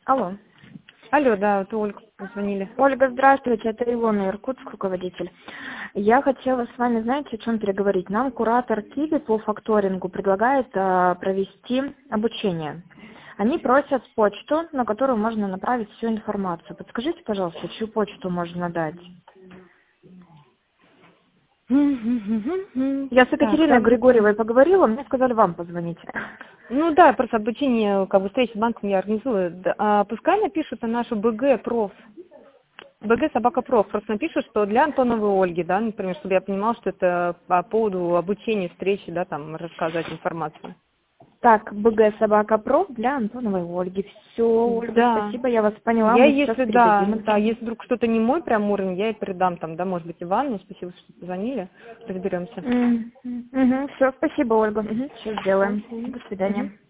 Алло. Алло, да, это Ольга позвонили. Ольга, здравствуйте, это Илона Иркутск, руководитель. Я хотела с вами, знаете, о чем переговорить. Нам куратор Киви по факторингу предлагает провести обучение. Они просят почту, на которую можно направить всю информацию. Подскажите, пожалуйста, чью почту можно дать? Я с Так, Екатериной там, Григорьевой поговорила, мне сказали вам позвонить. ну да, просто обучение, как бы встречи с банком я организую. Пускай напишут на нашу БГ-проф. БГ-собака-проф. Просто напишут, что для Антоновой Ольги, да, например, чтобы я понимала, что это по поводу обучения, встречи, да, там, рассказать информацию. Так, БГ Собака Про для Антоновой Ольги. Все, Ольга, Да. спасибо, я вас поняла, Я, мы сейчас если, передадим да, это. если вдруг что-то не мой прям уровень, я и передам там, да, может быть, Ивану. Спасибо, что позвонили. Разберемся. Все, спасибо, Ольга. Сейчас Все. сделаем. До свидания.